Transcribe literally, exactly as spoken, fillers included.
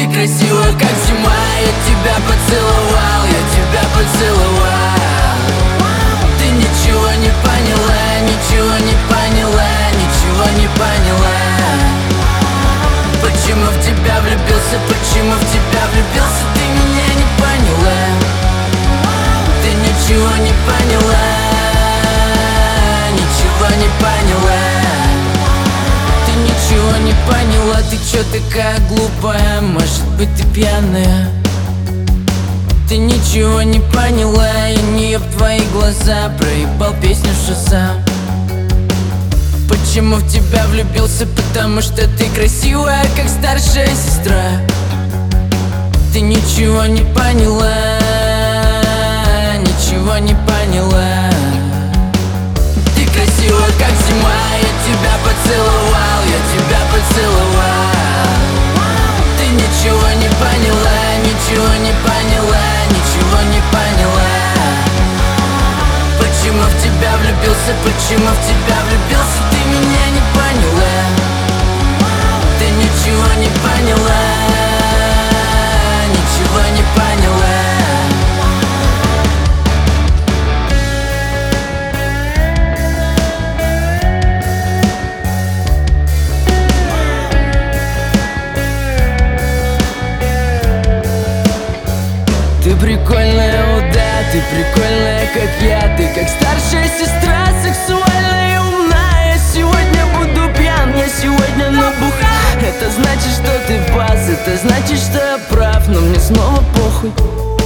красивая, как зима. Я тебя поцеловал, я тебя поцеловал. Ты ничего не поняла, ничего не поняла, ничего не поняла. Почему в тебя влюбился, почему в тебя влюбился, ты меня не поняла. Ты ничего не поняла, ничего не поняла. Ты ничего не поняла, ты чё такая глупая, может быть ты пьяная. Ты ничего не поняла, я не об твои глаза проебал песню Шазам. Почему в тебя влюбился? Потому что ты красивая, как старшая сестра. Ты ничего не поняла, ничего не поняла. Ты красивая, как зима. Я тебя поцеловал, я тебя поцеловал. Ты ничего не поняла, ничего не поняла, ничего не поняла. Почему в тебя влюбился, почему в тебя влюбился, ты меня не поняла. Ты ничего не поняла, ничего не поняла. Ты прикольная, о да, ты прикольная, как я. Ты как старшая сестра, сексуальная и умная. Я сегодня буду пьян, я сегодня набух. Это значит, что ты пас, это значит, что я прав, но мне снова похуй.